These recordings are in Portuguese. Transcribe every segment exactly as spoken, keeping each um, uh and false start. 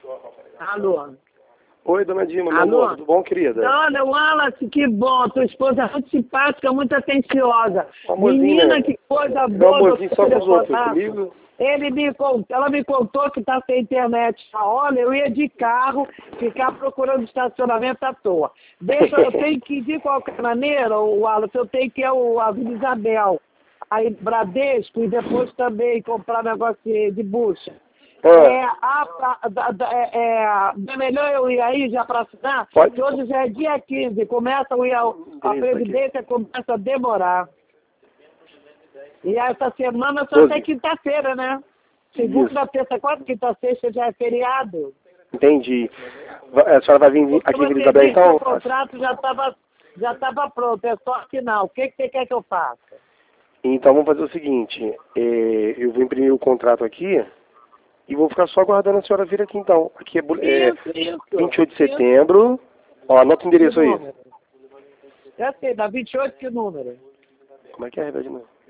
Alô? Oi, dona Dilma, meu Alô? amor, tudo bom, querida? Dona Wallace, que bom, tua esposa é muito simpática, muito atenciosa. Amorzinho, Menina, né? que coisa Meu boa. amorzinho do só com os outros, telefonato. comigo? Ele me contou, ela me contou que está sem internet. Olha, eu ia de carro ficar procurando estacionamento à toa. Deixa, eu tenho que ir de qualquer maneira, o Wallace, eu tenho que ir ao Avenida Isabel, aí Bradesco, e depois também comprar negócio de, de bucha. Ah, É, a, a, da- da- é, é, é melhor eu ir aí já para assinar, Pode. porque hoje já é dia quinze, começa o, a, a Previdência começa a demorar. E essa semana só doze. até quinta-feira, né? Segunda, terça, quarta, quinta, sexta já é feriado. Entendi. Va- A senhora vai vir Porque aqui em Vila você Isabel, disse que então? o contrato já estava já tava pronto, é só assinar. O que, que você quer que eu faça? Então vamos fazer o seguinte, é, eu vou imprimir o contrato aqui e vou ficar só aguardando a senhora vir aqui, então. Aqui é, bu- é Isso, isso. vinte e oito de Isso. setembro. Ó, anota o Que endereço aí. número? Já sei, dá vinte e oito, que número? Como é que é, Rebelde?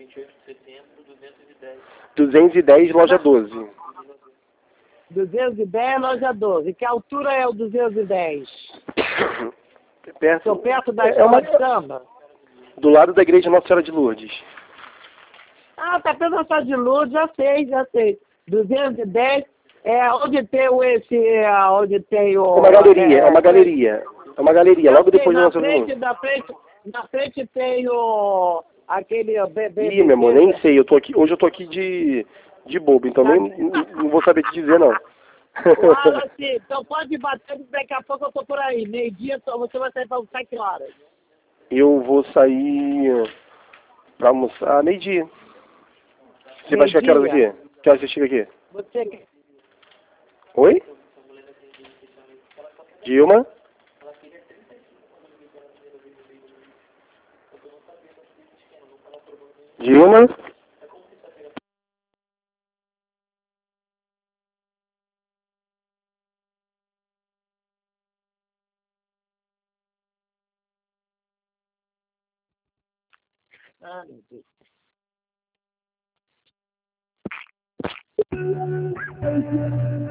duzentos e dez, loja doze. duzentos e dez, loja doze. Que altura é o duzentos e dez? Perto, Estou perto da é escola uma, de samba? do lado da igreja Nossa Senhora de Lourdes. Ah, tá perto da escola de luz, já sei, já sei. duzentos e dez, é onde tem o esse, é, onde tem o... É uma galeria, é uma é, galeria. É uma galeria, já logo sei, depois do na Nossa Senhora de frente, Lourdes. na frente, na frente tem o... aquele... Be, be, Ih, meu amor, nem sei, eu tô aqui, hoje eu tô aqui de, de bobo, então nem, não não vou saber te dizer, não. Wallace, então pode bater, daqui a pouco eu tô por aí. Meio-dia, então você vai sair pra almoçar que horas? Eu vou sair pra almoçar meio-dia. Você vai chegar que horas Meio-dia? aqui? Que horas você chega aqui? Você quer... Oi? Dilma? Dilma? Ah, meu Deus.